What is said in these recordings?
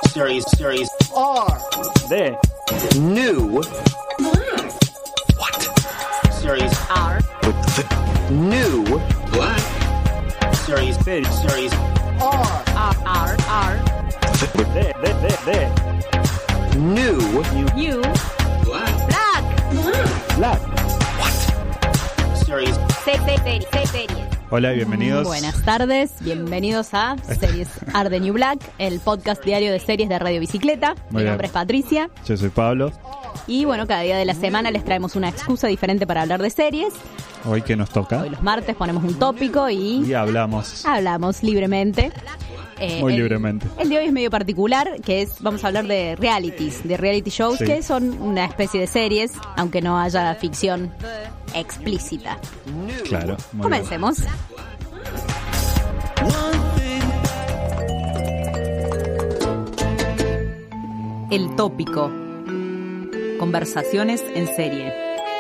Series R. D. New. What? Series R. New. What? Series R. R. D. New. U. What? Black. Series Series. Hola y bienvenidos. Buenas tardes, bienvenidos a Series Are the New Black, el podcast diario de series de Radio Bicicleta. Mi nombre es Patricia. Yo soy Pablo. Y bueno, cada día de la semana les traemos una excusa diferente para hablar de series. Hoy que nos toca. Hoy los martes ponemos un tópico y hablamos. Hablamos libremente. Muy libremente. El de hoy es medio particular, que es, vamos a hablar de realities, de reality shows, sí, que son una especie de series, aunque no haya ficción explícita. Claro. Muy Comencemos. El tópico. Conversaciones en serie.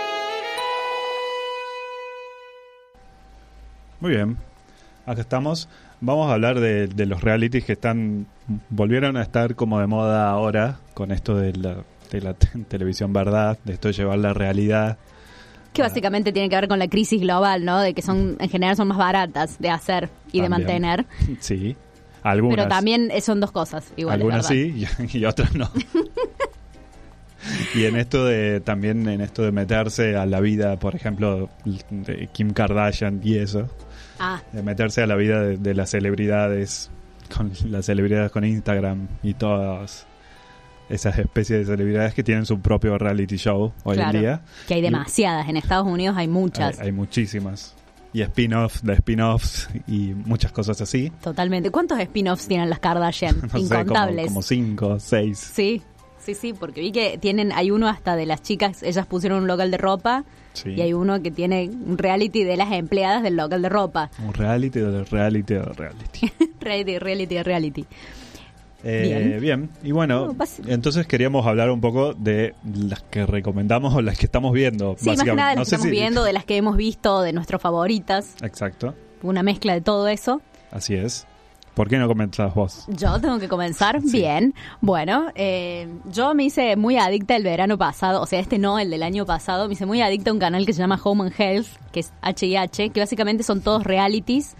Muy bien. Acá estamos. Vamos a hablar de los realities que volvieron a estar como de moda ahora con esto de la televisión verdad, de esto de llevar la realidad. Que básicamente tiene que ver con la crisis global, ¿no? De que en general son más baratas de hacer y También. de mantener. Sí, algunas. Pero también son dos cosas igual. Algunas sí y otras no. Y en esto de meterse a la vida, por ejemplo, de Kim Kardashian y eso. De meterse a la vida de las celebridades, con las celebridades con Instagram y todas esas especies de celebridades que tienen su propio reality show hoy en día. Que hay demasiadas, en Estados Unidos hay muchas. Hay muchísimas. Y spin-offs y muchas cosas así. Totalmente. ¿Cuántos spin-offs tienen las Kardashian? No Incontables. Sé, como 5, 6. Sí, porque vi que hay uno hasta de las chicas, ellas pusieron un local de ropa. Sí. Y hay uno que tiene un reality de las empleadas del local de ropa. Un reality de reality de reality. reality. Bien. Y bueno, entonces queríamos hablar un poco de las que recomendamos o las que estamos viendo. Sí, más que nada de las que estamos viendo, de las que hemos visto, de nuestras favoritas. Exacto. Una mezcla de todo eso. Así es. ¿Por qué no comenzás vos? Yo tengo que comenzar. Sí. Bien. Bueno, yo me hice muy adicta el verano pasado, o sea, el del año pasado, me hice muy adicta a un canal que se llama Home and Health, que es H&H, que básicamente son todos realities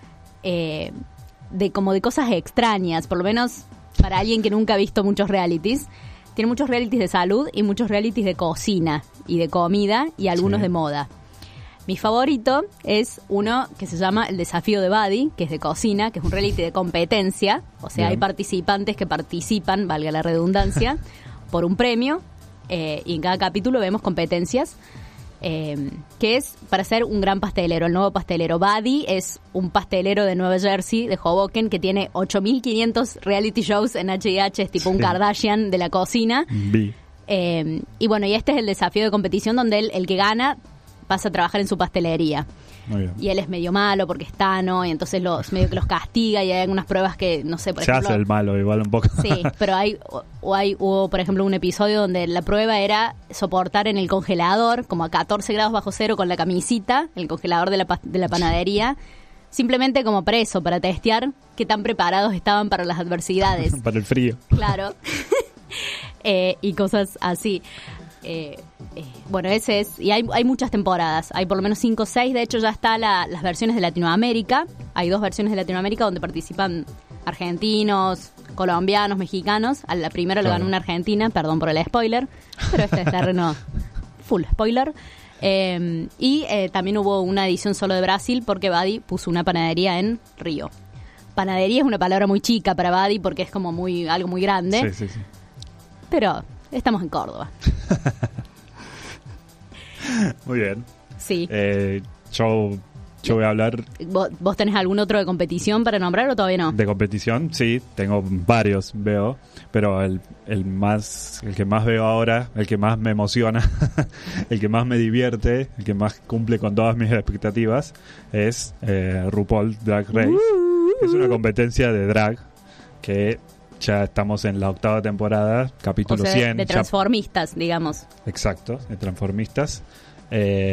de cosas extrañas, por lo menos para alguien que nunca ha visto muchos realities. Tiene muchos realities de salud y muchos realities de cocina y de comida y algunos de moda. Mi favorito es uno que se llama El Desafío de Buddy, que es de cocina, que es un reality de competencia. O sea, hay participantes que participan, valga la redundancia, por un premio. Y en cada capítulo vemos competencias, que es para ser un gran pastelero, el nuevo pastelero. Buddy es un pastelero de Nueva Jersey, de Hoboken, que tiene 8.500 reality shows en H&H, es tipo un Kardashian de la cocina. Y bueno, y este es el desafío de competición donde el que gana pasa a trabajar en su pastelería. Muy bien. Y él es medio malo porque es tano y entonces medio que los castiga y hay algunas pruebas que, no sé, por ejemplo... Se hace el malo igual un poco. Sí, pero hubo, por ejemplo, un episodio donde la prueba era soportar en el congelador, como a 14 grados bajo cero con la camisita, el congelador de la panadería, simplemente como preso para testear qué tan preparados estaban para las adversidades. Para el frío. Claro. Y cosas así. Bueno, ese es, y hay muchas temporadas, hay por lo menos 5 o 6, de hecho ya está las versiones de Latinoamérica, hay 2 versiones de Latinoamérica donde participan argentinos, colombianos, mexicanos. A la primera lo ganó una argentina, perdón por el spoiler, pero este es terreno full spoiler. Y también hubo una edición solo de Brasil porque Buddy puso una panadería en Río. Panadería es una palabra muy chica para Buddy porque es como algo muy grande. Sí. Pero estamos en Córdoba. Muy bien. Sí. Yo voy a hablar... ¿Vos tenés algún otro de competición para nombrar o todavía no? De competición, sí. Tengo varios, veo. Pero el que más veo ahora, el que más me emociona, el que más me divierte, el que más cumple con todas mis expectativas, es RuPaul Drag Race. Es una competencia de drag que... Ya estamos en la 8ª temporada, capítulo 100. De transformistas, digamos. Exacto, de transformistas.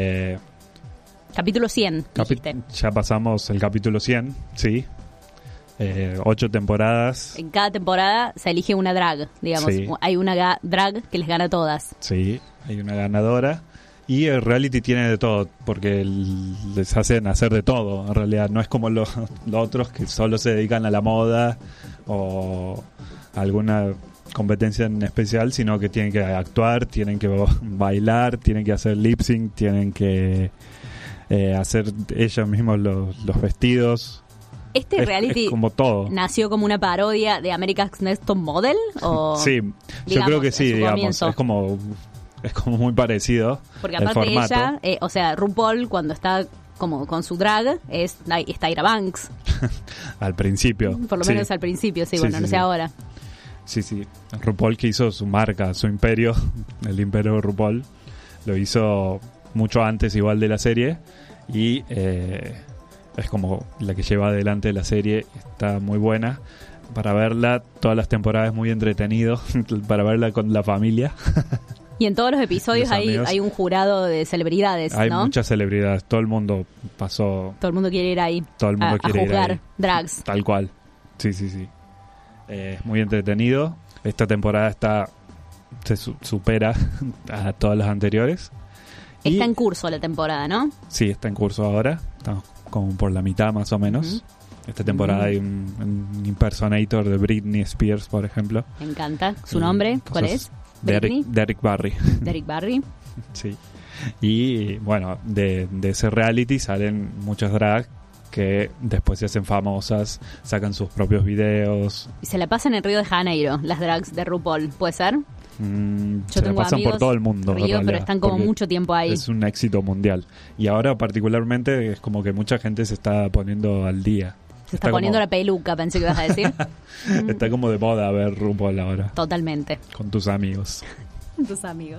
Capítulo 100, dijiste. Ya pasamos el capítulo 100, sí. 8 temporadas. En cada temporada se elige una drag, digamos. Sí. Hay una drag que les gana todas. Sí, hay una ganadora. Y el reality tiene de todo, porque les hacen hacer de todo, en realidad. No es como los otros que solo se dedican a la moda o a alguna competencia en especial, sino que tienen que actuar, tienen que bailar, tienen que hacer lip sync, tienen que hacer ellos mismos los vestidos. ¿Este reality es como todo. nació como una parodia de America's Next Top Model? ¿O, Sí, yo digamos, creo que sí, en su digamos. comienzo? Es como muy parecido. Porque el aparte formato. ella, o sea, RuPaul cuando está como con su drag es Tyra Banks. Al principio. Por lo sí. menos al principio, sí, Sí, bueno, sí, no sé sí. ahora. Sí. RuPaul, que hizo su marca, su imperio, el imperio de RuPaul, lo hizo mucho antes igual de la serie y es como la que lleva adelante la serie. Está muy buena para verla, todas las temporadas es muy entretenido para verla con la familia. Y en todos los episodios Los amigos. hay un jurado de celebridades, Hay ¿no? muchas celebridades, todo el mundo pasó, Todo el mundo quiere ir ahí todo el mundo a quiere ir juzgar ahí. drags. Tal cual. Sí. Es muy entretenido. Esta temporada se supera a todas las anteriores. Y Está en curso la temporada, ¿no? sí, está en curso ahora. Estamos como por la mitad más o menos. Esta temporada hay un impersonator de Britney Spears, por ejemplo. Me encanta. ¿Su Y nombre? ¿Cuál cosas- es? Britney. Derek Barry. Derek Barry. Sí. Y bueno, de ese reality salen muchas drags que después se hacen famosas, sacan sus propios videos. Y se la pasan en Río de Janeiro, las drags de RuPaul, ¿puede ser? Se la pasan por todo el mundo. en Río, pero realidad, están como porque mucho tiempo ahí. Es un éxito mundial. Y ahora particularmente es como que mucha gente se está poniendo al día. Se está poniendo como, la peluca, pensé que ibas a decir. Está como de moda ver RuPaul ahora. Totalmente. Con tus amigos. Tus amigos.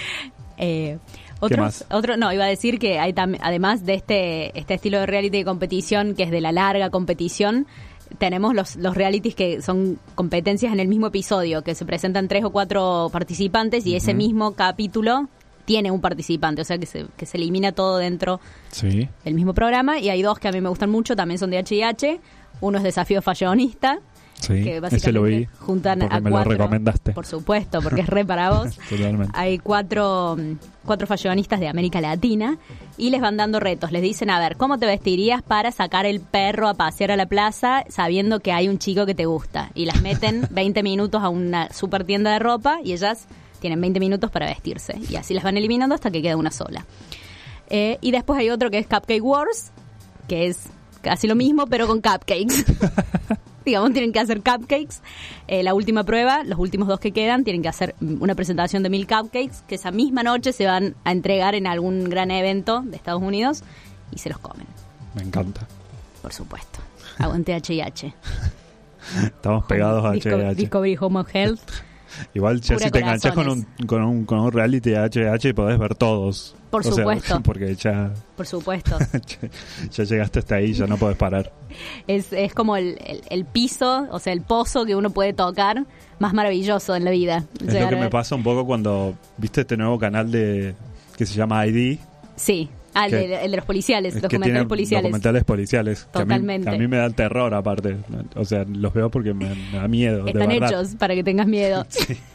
más? No, iba a decir que hay además de este estilo de reality de competición, que es de la larga competición, tenemos los realities que son competencias en el mismo episodio, que se presentan 3 o 4 participantes y ese mismo capítulo tiene un participante, o sea que se elimina todo dentro Sí. del mismo programa. Y hay 2 que a mí me gustan mucho, también son de H&H. Uno es Desafío Fashionista, Sí, que ese lo vi. básicamente juntan porque a me 4. lo recomendaste. Por supuesto, porque es re para vos. Totalmente. Hay 4 fashionistas de América Latina y les van dando retos. Les dicen, a ver, ¿cómo te vestirías para sacar el perro a pasear a la plaza sabiendo que hay un chico que te gusta? Y las meten 20 minutos a una super tienda de ropa y ellas tienen 20 minutos para vestirse. Y así las van eliminando hasta que queda una sola. Y después hay otro que es Cupcake Wars, que es casi lo mismo, pero con cupcakes. Digamos, tienen que hacer cupcakes. La última prueba, los últimos 2 que quedan, tienen que hacer una presentación de 1000 cupcakes, que esa misma noche se van a entregar en algún gran evento de Estados Unidos y se los comen, Me encanta. por supuesto. Aguante H&H. Estamos pegados a H&H. Discovery Home of Health. Lleval ya Pura si te enganchas corazones. con un reality de H&H podés ver todos. Por O sea, supuesto. porque ya Por supuesto. llegaste hasta ahí, ya no podés parar. Es como el piso, o sea, el pozo que uno puede tocar más maravilloso en la vida. Es lo que me pasa un poco cuando viste este nuevo canal que se llama ID. Sí. Ah, el que- de los policiales, Es que documentales tiene policiales. documentales policiales. Que Totalmente. a mí me dan terror aparte. O sea, los veo porque me da miedo. Están de verdad. hechos para que tengas miedo,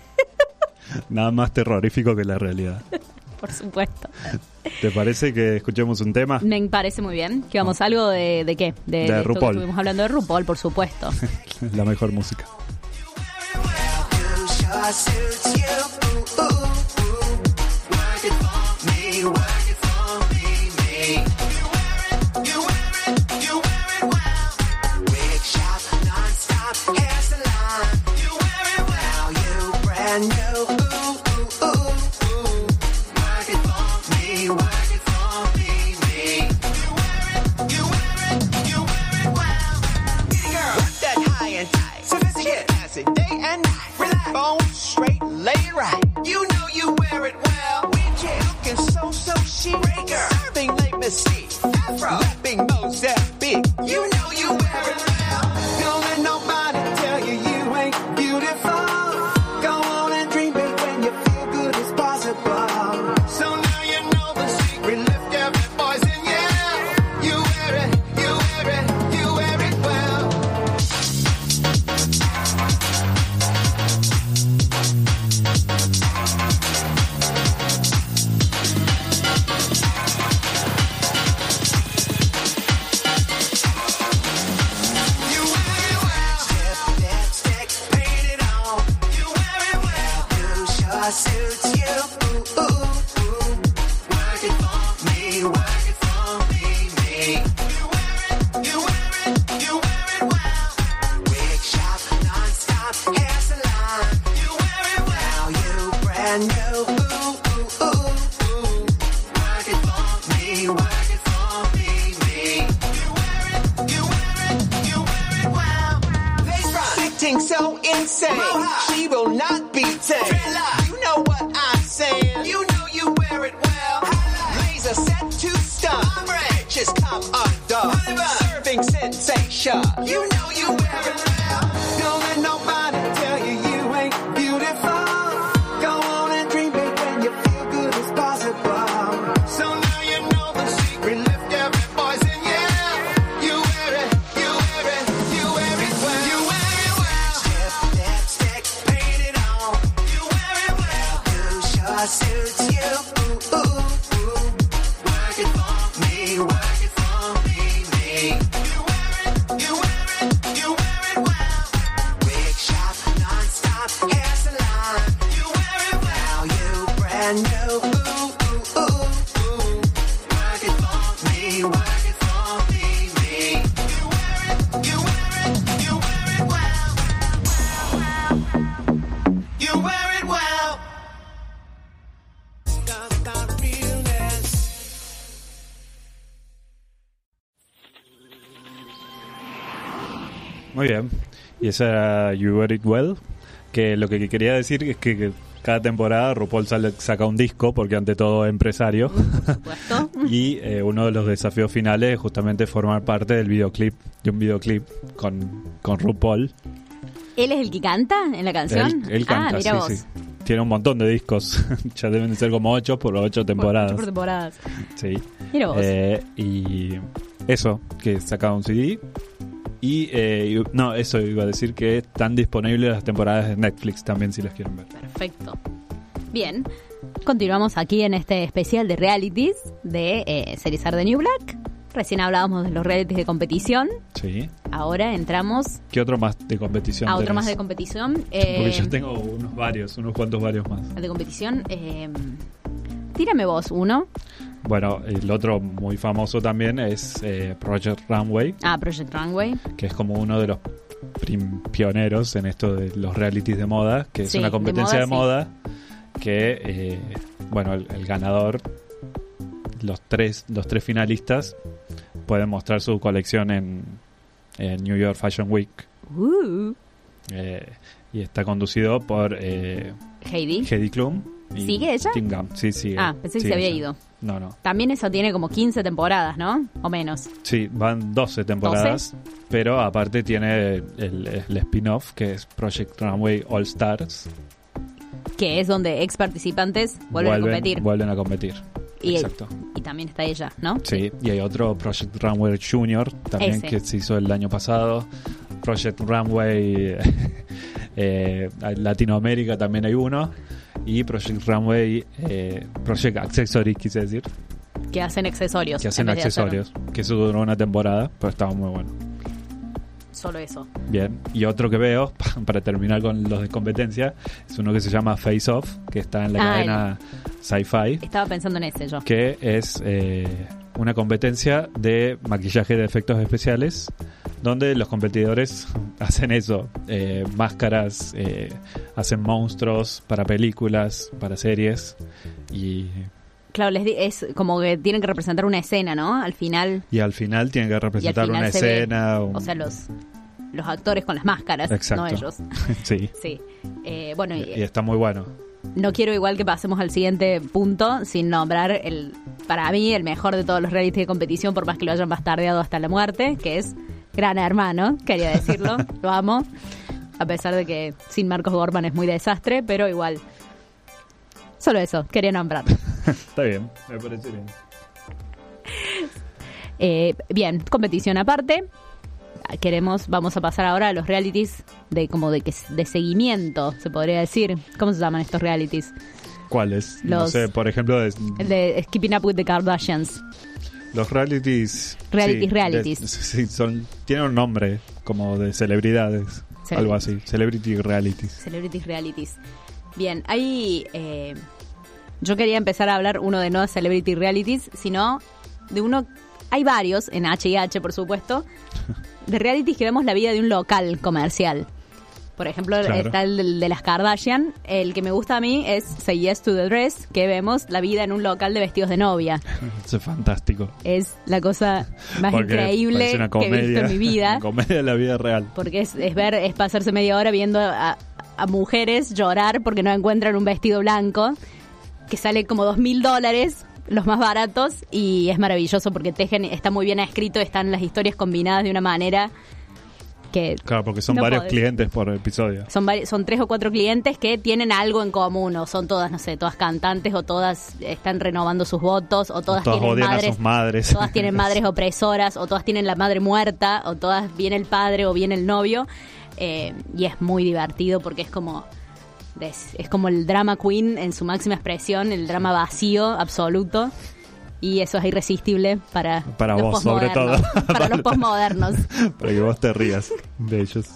Nada más terrorífico que la realidad. por supuesto. ¿Te parece que escuchemos un tema? Me parece muy bien. Que vamos a algo de qué? De esto que RuPaul. estuvimos hablando de RuPaul, por supuesto. La mejor música. Serving late Mystique. suits you. Ooh, ooh, ooh. Work it for me, work it for me, me. You wear it, you wear it well. Wig shop, non-stop hair salon. You wear it well. Now you brand new. Ooh, ooh, ooh, ooh. Work it for me, work it for me, me. You wear it, you wear it, you wear it well. Lace front, acting so insane. She will not be tamed. You know what I'm saying. You know you wear it well. Laser set to stun. Just come undone. Serving sensation. You know you wear it well. Don't let nobody tell you you ain't beautiful. Go on and dream big when you feel good as possible. So now you know the secret. Lift every voice and yell. You wear it, you wear it, you wear it well. You wear it well. Chip, lipstick, paint it on. You wear it well. You sure suits you. Ooh, ooh, ooh. Work it for me, work it for me, me. You wear it, you wear it, you wear it well. Wig shop, non-stop hair salon. You wear it well. Now you brand new. Ooh, ooh, ooh, ooh. Work it for me, work it for me, me. You wear it, you wear it, you wear it well. You wear it well. About realness. Muy bien. Y esa era You Wear It Well. Que lo que quería decir es que cada temporada RuPaul saca un disco, porque ante todo es empresario. Por supuesto. Y uno de los desafíos finales es justamente formar parte del videoclip, de un videoclip con RuPaul. ¿Él es el que canta en la canción? Él canta, mira vos. sí. Tiene un montón de discos. Ya deben de ser como 8 por 8 temporadas. Por temporadas. Sí. Mira vos. Y eso, que sacaba un CD. No, eso iba a decir, que están disponibles las temporadas de Netflix también, si las quieren ver. Perfecto. Bien. Continuamos aquí en este especial de realities de Series Are the New Black. Recién hablábamos de los realities de competición. Sí. Ahora entramos ¿Qué otro más de competición a otro tenés? más de competición. Porque yo tengo unos cuantos varios más. De competición. Tírame vos uno. Bueno, el otro muy famoso también es Project Runway, Project Runway. que es como uno de los pioneros en esto de los realities de moda, que es Sí, una competencia de de moda, que, bueno, el ganador, los tres finalistas pueden mostrar su colección en New York Fashion Week. Y está conducido por Heidi Klum. Y ¿Sigue ella? Tim Gunn. Sí, sigue. Pensé que Sigue se había ella. ido. No. También eso tiene como 15 temporadas, ¿no? O menos. Sí, van 12 temporadas, pero aparte tiene el spin-off, que es Project Runway All Stars. Que es donde ex participantes vuelven a competir. Vuelven a competir, Y, exacto. y también está ella, ¿no? Sí, y hay otro Project Runway Junior también, Ese. que se hizo el año pasado. Project Runway Latinoamérica también hay uno. Y Project Runway Project Accessories, quise decir, Que hacen accesorios. que hacen en vez de hacer accesorios, que eso duró una temporada, pero estaba muy bueno. Solo eso. Bien, y otro que veo, para terminar con los de competencia, es uno que se llama Face Off, que está en la cadena Sci-Fi, Estaba pensando en ese yo. que es una competencia de maquillaje de efectos especiales, donde los competidores hacen eso, máscaras, hacen monstruos para películas, para series, y Claro, es como que tienen que representar una escena, ¿no? Al final. al final tienen que representar final una se ve, escena. O sea, los actores con las máscaras, Exacto. no ellos. Sí, Sí. Bueno, y está muy bueno. no quiero igual que pasemos al siguiente punto sin nombrar para mí el mejor de todos los reality de competición, por más que lo hayan bastardeado hasta la muerte, que es Gran Hermano, quería decirlo. Lo amo, a pesar de que sin Marcos Gorman es muy desastre, pero igual, solo eso, quería nombrar. Está bien, me parece bien. Bien, competición aparte, vamos a pasar ahora a los realities de seguimiento, se podría decir. ¿Cómo se llaman estos realities? ¿Cuáles? No Los- sé, por ejemplo, El de Keeping Up with the Kardashians. los realities. Realities. Sí, tienen un nombre como de celebridades, Sí. algo así. Celebrity realities. Celebrities realities. Bien, hay... yo quería empezar a hablar uno de no celebrity realities, sino de uno... Hay varios, en H&H por supuesto, de realities que vemos la vida de un local comercial. Por ejemplo, Claro. está el de las Kardashian. El que me gusta a mí es Say Yes to the Dress, que vemos la vida en un local de vestidos de novia. Eso es fantástico. Es la cosa más Porque increíble parece una que he visto en mi vida. Una comedia de la vida real. Porque es pasarse media hora viendo a mujeres llorar porque no encuentran un vestido blanco que sale como $2,000, los más baratos, y es maravilloso porque tejen, está muy bien escrito, están las historias combinadas de una manera que Claro, porque son no varios podés. clientes por episodio. son 3 o 4 clientes que tienen algo en común, o son todas, no sé, todas cantantes, o todas están renovando sus votos, o todas Todas tienen odian a madres, sus madres. todas tienen madres opresoras, o todas tienen la madre muerta, o todas viene el padre o viene el novio, y es muy divertido porque es como el drama queen en su máxima expresión, el drama vacío absoluto, y eso es irresistible para los vos, sobre posmodernos, todo. para los posmodernos. Para que vos te rías de ellos.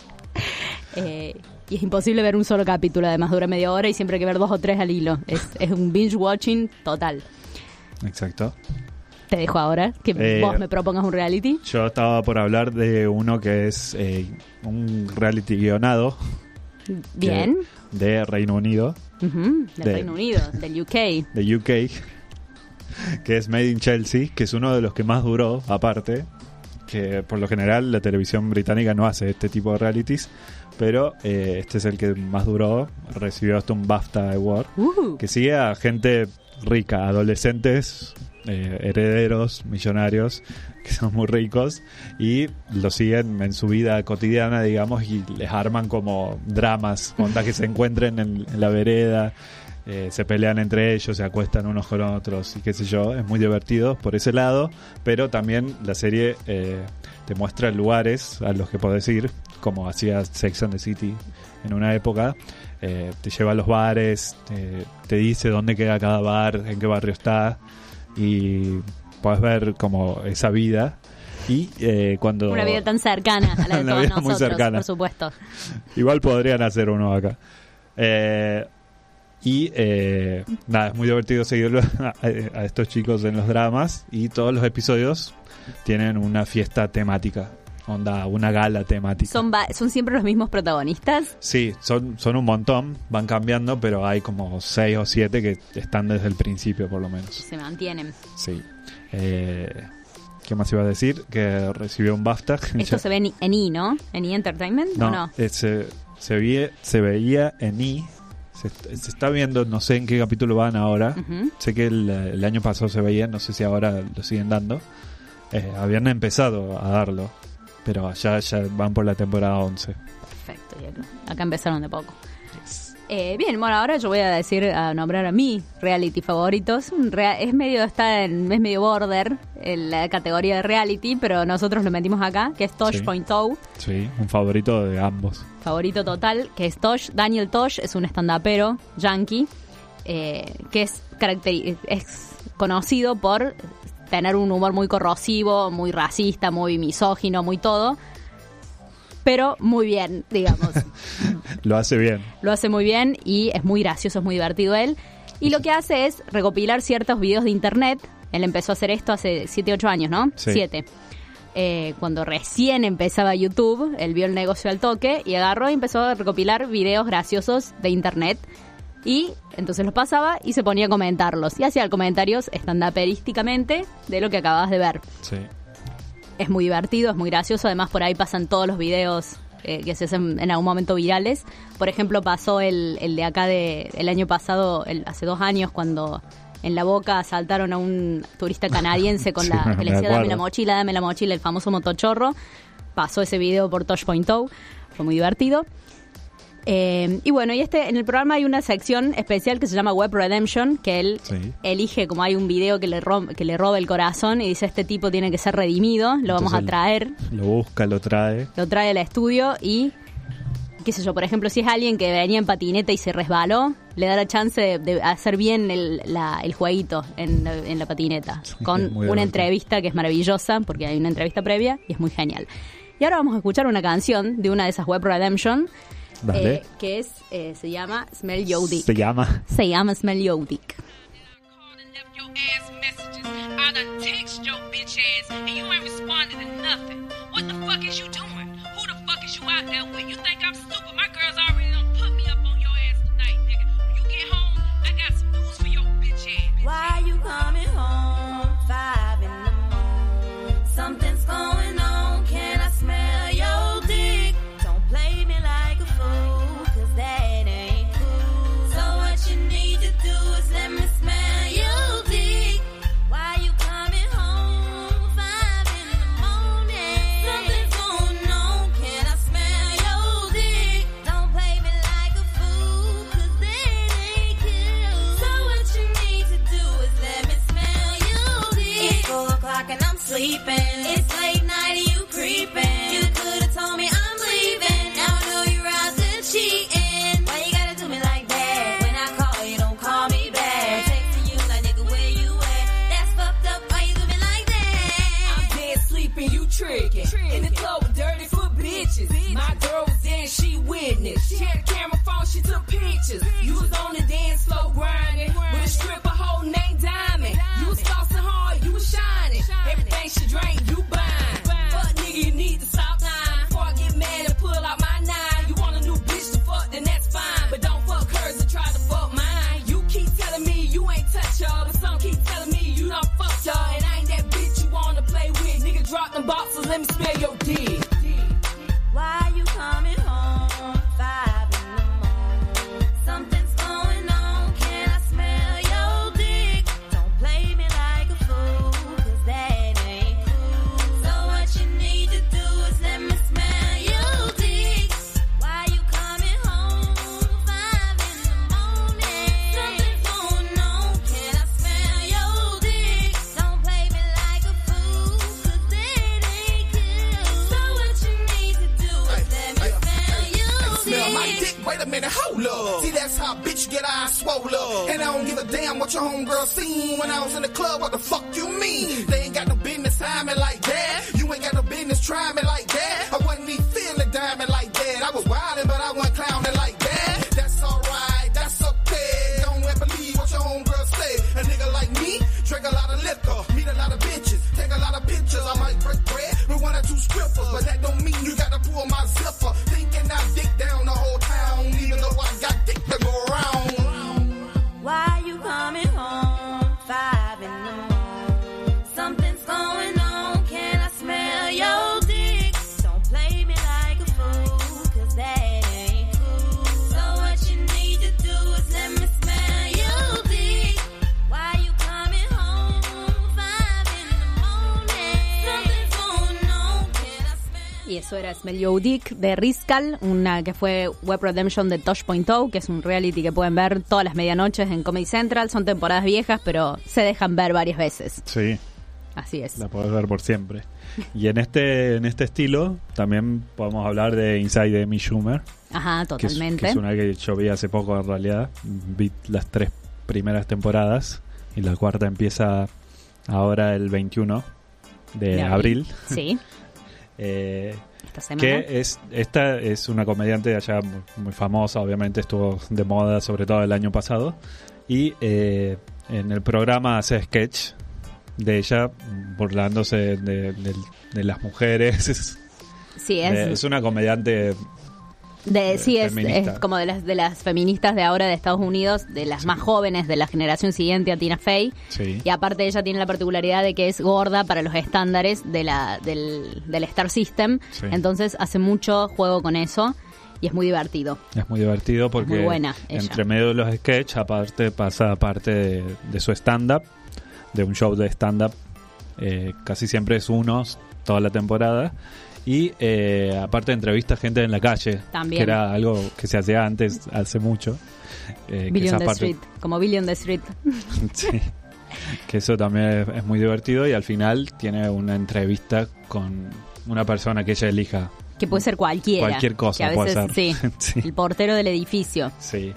Y es imposible ver un solo capítulo, además dura media hora y siempre hay que ver 2 o 3 al hilo. Es un binge watching total. Exacto. Te dejo ahora que vos me propongas un reality. Yo estaba por hablar de uno que es un reality guionado Bien. de Reino Unido, Ujú, del de- Reino Unido, del UK. de UK, que es Made in Chelsea, que es uno de los que más duró, aparte, que por lo general la televisión británica no hace este tipo de realities, pero este es el que más duró, recibió hasta un BAFTA Award, que sigue a gente rica, adolescentes, herederos, millonarios, que son muy ricos, y lo siguen en su vida cotidiana, digamos, y les arman como dramas, onda que se encuentren en la vereda, se pelean entre ellos, se acuestan unos con otros y qué sé yo. Es muy divertido por ese lado, pero también la serie te muestra lugares a los que podés ir, como hacía Sex and the City en una época. Te lleva a los bares, te dice dónde queda cada bar, en qué barrio está, y podés ver como esa vida. Y cuando Una vida tan cercana a la de Una todos vida muy nosotros, cercana. por supuesto. igual podrían hacer uno acá. Nada, es muy divertido seguirlo a estos chicos en los dramas, y todos los episodios tienen una fiesta temática, onda, una gala temática. ¿Son siempre los mismos protagonistas? Sí, son un montón, van cambiando, pero hay como 6 o 7 que están desde el principio por lo menos. Se mantienen. Sí. ¿Qué más iba a decir? Que recibió un BAFTA. Esto se ve en E, ¿no? En E Entertainment, ¿o no? Se veía en E. Se está viendo, no sé en qué capítulo van ahora. Ujú. Sé que el año pasado se veía, no sé si ahora lo siguen dando. Habían empezado a darlo, pero allá ya van por la temporada 11. Perfecto, y acá empezaron de poco. Bien, bueno, ahora yo voy a nombrar a mi reality favorito. Es medio border en la categoría de reality, pero nosotros lo metimos acá, que es Tosh Sí. Point Oh, Sí, un favorito de ambos. favorito total, que es Tosh. Daniel Tosh es un stand-upero yankee, que es conocido por tener un humor muy corrosivo, muy racista, muy misógino, muy todo, pero muy bien, digamos. Lo hace bien. Lo hace muy bien y es muy gracioso, es muy divertido él. Y lo que hace es recopilar ciertos videos de internet. Él empezó a hacer esto hace 7, 8 años, ¿no? Sí. 7. Cuando recién empezaba YouTube, él vio el negocio al toque y agarró y empezó a recopilar videos graciosos de internet. Y entonces los pasaba y se ponía a comentarlos. Y hacía comentarios stand-uperísticamente de lo que acabas de ver. Sí. Es muy divertido, es muy gracioso. Además, por ahí pasan todos los videos que se hacen en algún momento virales. Por ejemplo, pasó el de acá el año pasado, hace 2 años, cuando en La Boca asaltaron a un turista canadiense con Sí, que le me decía acuerdo. dame la mochila, el famoso motochorro. Pasó ese video por Tosh Point Oh. Fue muy divertido. Y bueno, en el programa hay una sección especial que se llama Web Redemption, que él Sí. elige, como hay un video que le roba el corazón y dice, este tipo tiene que ser redimido, lo vamos a Entonces, traer, Lo busca, lo trae. lo trae al estudio y, qué sé yo, por ejemplo, si es alguien que venía en patineta y se resbaló, le da la chance de hacer bien el jueguito en la patineta, con muy una divertido. entrevista que es maravillosa, porque hay una entrevista previa y es muy genial. Y ahora vamos a escuchar una canción de una de esas Web Redemption, Dale. que es se llama Smell Your Dick. Se llama. Se llama Smell Your Dick. Called and left your ass messages. I done text your bitch ass and you ain't responded to nothing. What the fuck is you doing? Who the fuck is you out there with? You think I'm stupid? My girls already done put me up on your ass tonight, nigga. When you get home, I got some news for your bitch ass. Why you coming home 5 in the morning? Something's going on. Can I smell your dick? Don't play me like a fool, 'cause that ain't cool. So what you need to do is let me smell your dick. Why you coming home 5 in the morning? Something's going on. Can I smell your dick? Don't play me like a fool, 'cause that ain't cool. So what you need to do is let me smell your dick. It's 4 o'clock and I'm sleeping. It's late night and you creeping. You could've told me I'm leaving. Now I know you're out there cheating. Why you gotta do me like that? When I call you, don't call me back. Texting you like, nigga, where you at? That's fucked up. Why you do me like that? I'm dead sleeping, you tricking. In the club with dirty foot bitches. My girl was there and she witnessed. She had a camera phone, she took pictures. You was on the dance floor grinding with a stripper holding named Diamond. You was flossing hard, you was shining. Everything she drank, you buying. But nigga, you need to stop lying. Before I get mad and pull out my 9. You want a new bitch to fuck, then that's fine. But don't fuck hers and try to fuck mine. You keep telling me you ain't touch her, but some keep telling me you done fucked her. And I ain't that bitch you wanna play with. Nigga, drop them boxes, let me smell your dick. Why you coming home 5 in the morning? Something's going on. Can I smell your dick? Don't play me like a fool, 'cause that ain't cool. So what you need to do is let me smell your dick. Why you coming home 5 in the morning? Something's going on. Can I smell your dick? Don't play me like a fool, 'cause that ain't cool. So what you need to do is let me smell your Smell my dick. dick, wait a minute, hold up. See, that's how bitch get eyes swole up. And I don't give a damn what your homegirl seen when I was in the club. What the fuck you mean? They ain't got no business trying me like that. You ain't got no business trying me like that. I wasn't even feeling diamond like that. I was wildin', but I wasn't clowning like that. That's alright, that's okay. Don't ever believe what your homegirl say. A nigga like me, drink a lot of liquor, meet a lot of bitches, take a lot of pictures. I might break bread with 1 or 2 strippers, but that don't mean you gotta pull my zipper. Thinking I dick down the whole town, even though I got dick to go around. Why you coming home 5 in the morning? Something's going on. Can I smell your dick? Don't play me like a fool, 'cause that ain't cool. So what you need to do is let me smell your dick. Why you coming home 5 in the morning? Something's going on. Can I smell? Y eso era Smell Your Dick de Rizcal, una que fue Web Redemption de Tosh.0, que es un reality que pueden ver todas las medianoches en Comedy Central. Son temporadas viejas, pero se dejan ver varias veces. Sí, Así es. la podés ver por siempre. Y en este estilo también podemos hablar de Inside Amy Schumer. Ajá, Que es totalmente. una que yo vi hace poco en realidad. Vi las 3 primeras temporadas y la 4ª empieza ahora el 21 de abril. Sí, Eh, esta semana. que esta es una comediante de allá muy famosa, obviamente estuvo de moda sobre todo el año pasado, y en el programa hace sketch de ella burlándose de las mujeres. Sí, Es una comediante sí, feminista. es como de las feministas de ahora de Estados Unidos, de las más jóvenes de la generación siguiente a Tina Fey. Sí. Y aparte ella tiene la particularidad de que es gorda para los estándares del Star System. Sí. Entonces hace mucho juego con eso y es muy divertido. Es muy divertido porque Muy buena ella. entre medio de los sketches aparte pasa parte de su stand-up, de un show de stand-up. Casi siempre es toda la temporada. Y aparte entrevista gente en la calle, También. que era algo que se hacía antes, hace mucho. Que Billy esa on the parte- Street, como Billy on the Street. Sí. Que eso también es muy divertido y al final tiene una entrevista con una persona que ella elija. Que puede ser cualquiera. Cualquier cosa que a puede veces, ser. Sí, Sí. el portero del edificio. Sí.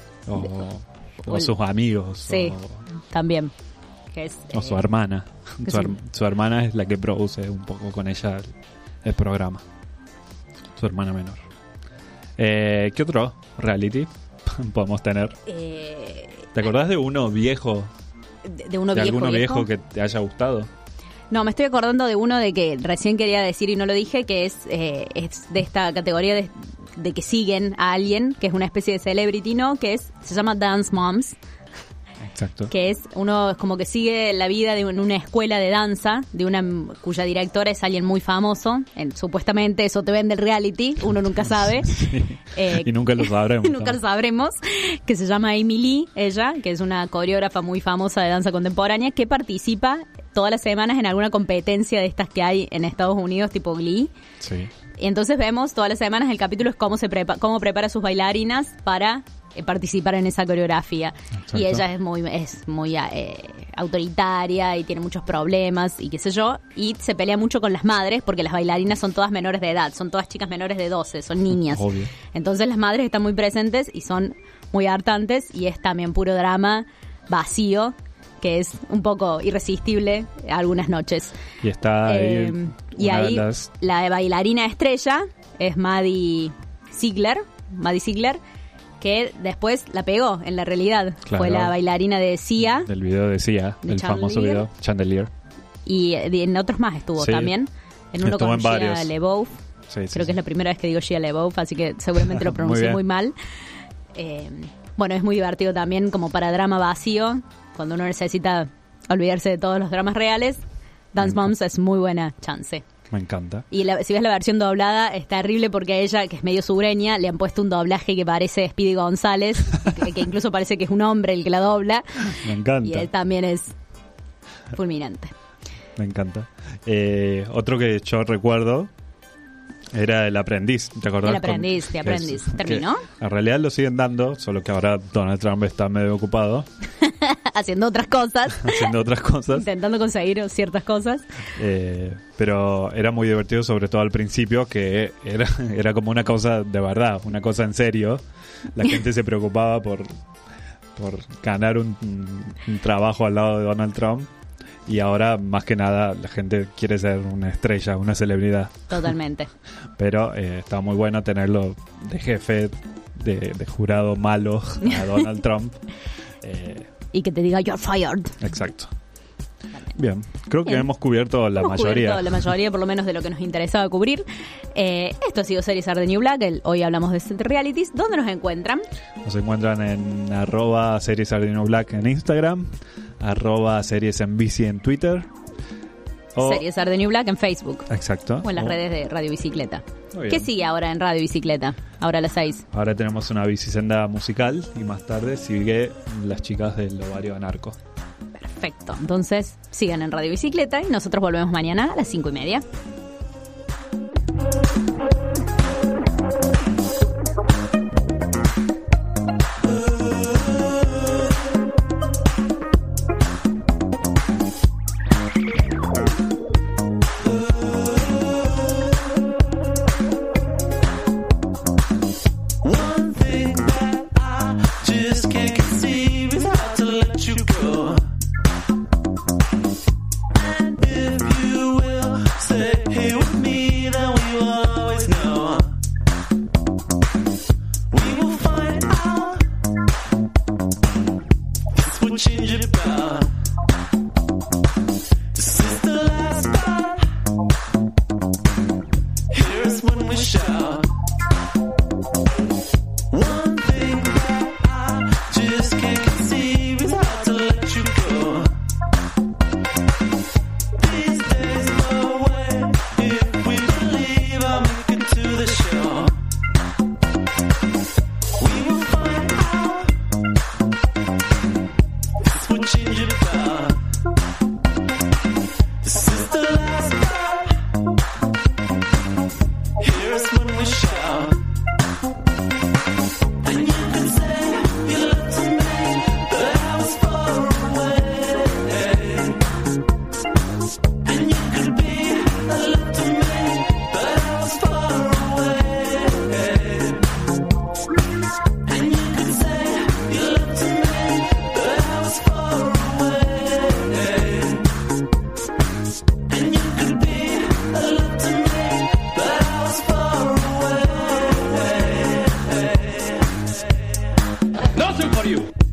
O el- sus amigos. Sí, también. Que es, O su hermana. que Su, sí. su hermana es la que produce un poco con ella el programa. Su hermana menor. ¿Qué otro reality podemos tener? ¿Te acordás de uno viejo? De uno ¿De viejo, alguno viejo que te haya gustado? No, me estoy acordando de uno de que recién quería decir y no lo dije, que es de esta categoría de que siguen a alguien, que es una especie de celebrity, ¿no? Que se llama Dance Moms. Exacto. Que es como que sigue la vida en una escuela de danza, cuya directora es alguien muy famoso. Supuestamente eso te vende el reality, uno nunca sabe. Sí. Y nunca lo sabremos. Nunca lo sabremos. Que se llama Amy Lee, ella, que es una coreógrafa muy famosa de danza contemporánea, que participa todas las semanas en alguna competencia de estas que hay en Estados Unidos, tipo Glee. Sí. Y entonces vemos todas las semanas el capítulo es cómo prepara a sus bailarinas para participar en esa coreografía. Exacto. Y ella es muy autoritaria y tiene muchos problemas y qué sé yo, y se pelea mucho con las madres porque las bailarinas son todas menores de edad, son todas chicas menores de 12, son niñas. Obvio. Entonces las madres están muy presentes y son muy hartantes, y es también puro drama vacío que es un poco irresistible algunas noches. Y está ahí y una de ahí las- la bailarina estrella es Maddie Ziegler, que después la pegó en la realidad. Claro. Fue la bailarina de Sia del video de Sia, De el famoso Chandelier. video Chandelier. y en otros más estuvo Sí. también. En uno Estuvo con en Shia varios. LaBeouf. Sí, sí, Creo que sí. es la primera vez que digo Shia LaBeouf, así que seguramente lo Muy pronuncié bien. muy mal. Bueno, es muy divertido también como para drama vacío, cuando uno necesita olvidarse de todos los dramas reales. Dance Moms es muy buena chance. Me encanta. Y si ves la versión doblada, es terrible porque a ella, que es medio sureña, le han puesto un doblaje que parece Speedy González, que incluso parece que es un hombre el que la dobla. Me encanta. Y él también es fulminante. Me encanta. Otro que yo recuerdo era El Aprendiz. ¿Te acordás? El Aprendiz, The Aprendiz. ¿Terminó? En realidad lo siguen dando, solo que ahora Donald Trump está medio ocupado Haciendo otras cosas, haciendo otras cosas. intentando conseguir ciertas cosas. Pero era muy divertido, sobre todo al principio, que era como una cosa de verdad, una cosa en serio. La gente se preocupaba por ganar un trabajo al lado de Donald Trump. Y ahora, más que nada, la gente quiere ser una estrella, una celebridad. Totalmente. Pero está muy bueno tenerlo de jefe, de jurado malo a Donald Trump. Y que te diga, you're fired. Exacto. Bien, creo que Bien. hemos cubierto la Hemos mayoría. cubierto la mayoría, por lo menos, de lo que nos interesaba cubrir. Esto ha sido Series Are the New Black. Hoy hablamos de set realities. ¿Dónde nos encuentran? Nos encuentran en @series Black en Instagram, @series en bici en Twitter. Series Are the New Black en Facebook. Exacto. O en las O- redes de Radio Bicicleta. Muy ¿Qué bien. sigue ahora en Radio Bicicleta? Ahora a las 6. Ahora tenemos una bicisenda musical y más tarde sigue Las chicas del ovario anarco. Perfecto. Entonces, sigan en Radio Bicicleta y nosotros volvemos mañana a las 5:30. One thing that I just can't conceive is how to let you go. And if you will say you?